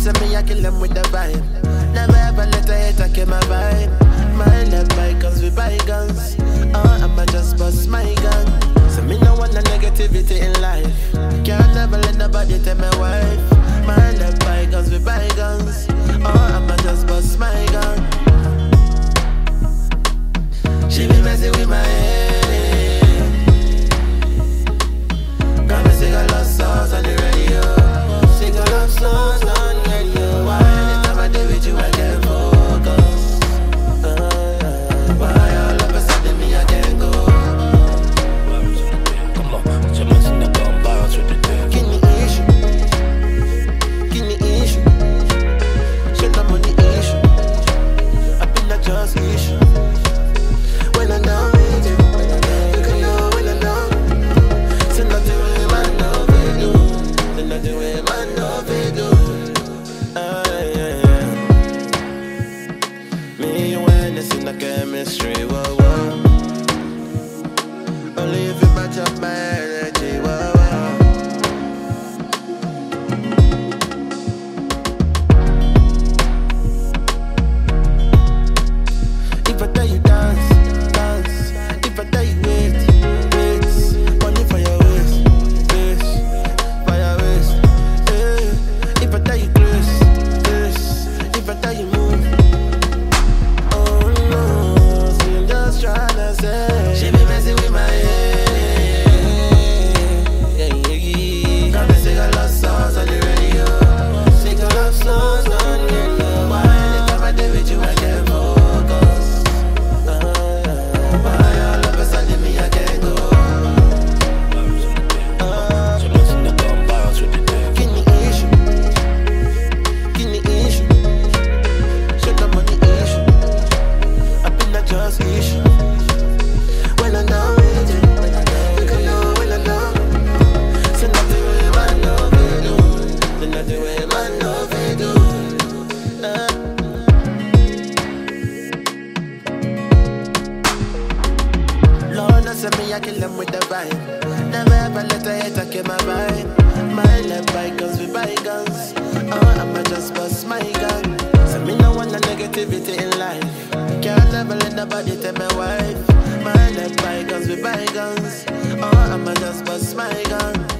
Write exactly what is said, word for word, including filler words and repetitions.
say me, I kill them with the vibe. Never ever let a hater kill my vibe. Mind that bygones with bygones. Oh, I'ma just bust my gun. So me no want no negativity in life. Can't never let nobody tell me wife. Mind that bygones with bygones. Oh, I'ma just bust my gun. She be messing with my head. Got me sing a love songs on the radio. Sing a love songs on the radio. Why anytime I do with you I can't focus? uh, Why all of a sudden me I can't go? Come on, so much in the gun bounce with the thing. Give me issue. Give me issue. Shut up on the issue. I been not just issue. When I'm down with you, you can know when I'm down. Say nothing with man no they do. Say nothing with man no they do. Ah, yeah, yeah. Me and when it's in the chemistry, whoa, whoa. Only if you match up my energy, whoa, whoa. If I tell you dance, dance. If I tell you wait, wait. Money for your waist, waist. For your waist, eh. If I tell you grace, grace. If I tell you move, oh no. See I'm just tryna say. She be messing with my head. Yeah, yeah, yeah. Got me sing a love songs on the radio. Sing a love songs on the radio. Why anytime I do with you I can't focus? Why all of a sudden me I can't go? So much in the gun bounce with the thing. Give me issue. Give me issue. Shut up on the issue. I been not just issue. When I'm down with you, you can know when I'm down. Say nothing with man no they do. Say nothing with man no they do. Uh. Lord, I say me, I kill them with the vibe. Never ever let a hater kill my vibe. Mind them bygones with bygones. Oh, I'ma just bust my gun. So me no want no negativity in life. Can't never let nobody tell me wife. Mind them bygones with bygones. Oh, I'ma just bust my gun.